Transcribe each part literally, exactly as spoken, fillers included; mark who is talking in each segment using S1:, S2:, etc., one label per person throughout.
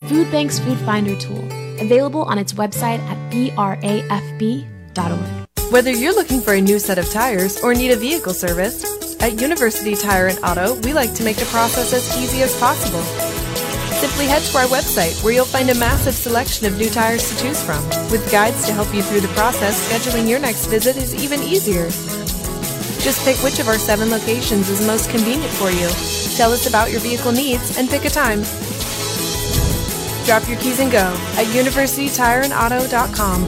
S1: Food Bank's Food Finder tool, available on its website at b r a f b dot org.
S2: Whether you're looking for a new set of tires or need a vehicle service, at University Tire and Auto, we like to make the process as easy as possible. Simply head to our website where you'll find a massive selection of new tires to choose from. With guides to help you through the process, scheduling your next visit is even easier. Just pick which of our seven locations is most convenient for you. Tell us about your vehicle needs and pick a time. Drop your keys and go at university tire and auto dot com.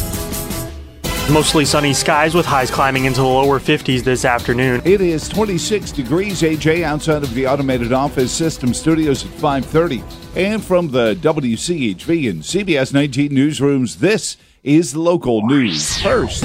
S3: Mostly sunny skies with highs climbing into the lower fifties this afternoon.
S4: It is twenty-six degrees, A J, outside of the Automated Office System Studios at five thirty. And from the W C H V and C B S nineteen newsrooms, this is local news. First,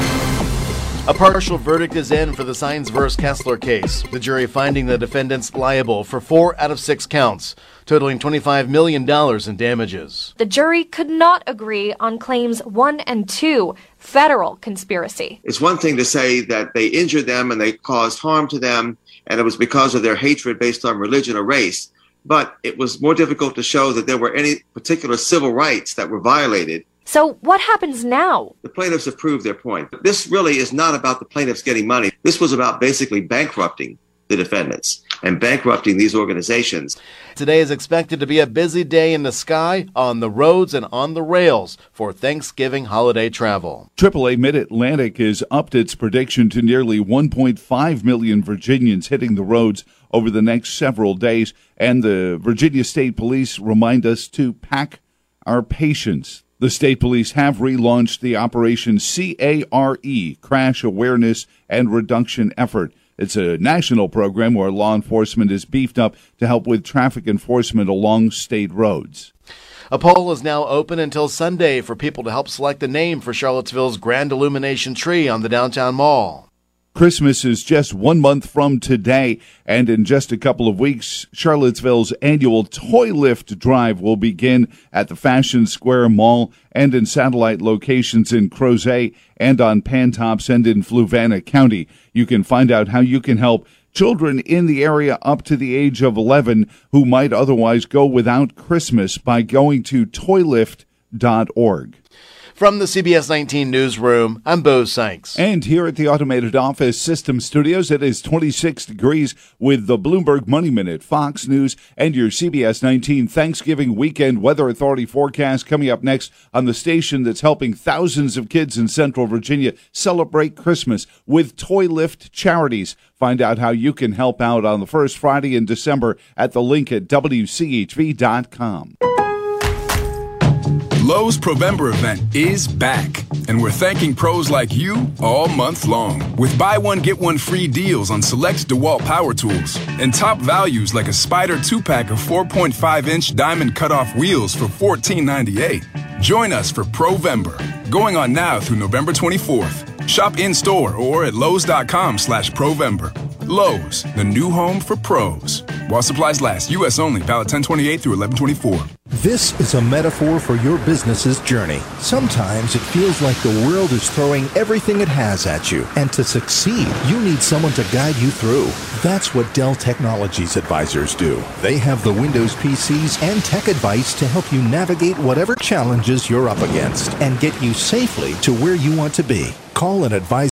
S5: a partial verdict is in for the Science versus. Kessler case, the jury finding the defendants liable for four out of six counts, totaling twenty-five million dollars in damages.
S6: The jury could not agree on claims one and two, federal conspiracy.
S7: It's one thing to say that they injured them and they caused harm to them, and it was because of their hatred based on religion or race. But it was more difficult to show that there were any particular civil rights that were violated.
S6: So what happens now?
S7: The plaintiffs have proved their point. This really is not about the plaintiffs getting money. This was about basically bankrupting the defendants and bankrupting these organizations.
S5: Today is expected to be a busy day in the sky, on the roads, and on the rails for Thanksgiving holiday travel.
S4: triple A Mid-Atlantic has upped its prediction to nearly one point five million Virginians hitting the roads over the next several days, and the Virginia State Police remind us to pack our patience. The state police have relaunched the Operation C A R E, Crash Awareness and Reduction Effort. It's a national program where law enforcement is beefed up to help with traffic enforcement along state roads.
S5: A poll is now open until Sunday for people to help select a name for Charlottesville's grand illumination tree on the downtown mall.
S4: Christmas is just one month from today, and in just a couple of weeks, Charlottesville's annual Toy Lift Drive will begin at the Fashion Square Mall and in satellite locations in Crozet and on Pantops and in Fluvanna County. You can find out how you can help children in the area up to the age of eleven who might otherwise go without Christmas by going to toy lift dot org.
S5: From the C B S nineteen newsroom, I'm Bo Sykes.
S4: And here at the Automated Office System Studios, it is twenty-six degrees with the Bloomberg Money Minute, Fox News, and your C B S nineteen Thanksgiving Weekend Weather Authority forecast coming up next on the station that's helping thousands of kids in Central Virginia celebrate Christmas with Toy Lift Charities. Find out how you can help out on the first Friday in December at the link at W C H V dot com.
S8: Lowe's Provember event is back, and we're thanking pros like you all month long with buy one, get one free deals on select DeWalt power tools and top values like a Spyder two-pack of four point five inch diamond cutoff wheels for fourteen ninety-eight. Join us for Provember, going on now through November twenty-fourth. Shop in-store or at lowes.com slash Provember. Lowe's, the new home for pros. While supplies last, U S only, valid ten twenty-eight through eleven twenty-four.
S9: This is a metaphor for your business's journey. Sometimes it feels like the world is throwing everything it has at you. And to succeed, you need someone to guide you through. That's what Dell Technologies advisors do. They have the Windows P Cs and tech advice to help you navigate whatever challenges you're up against and get you safely to where you want to be. Call an advisor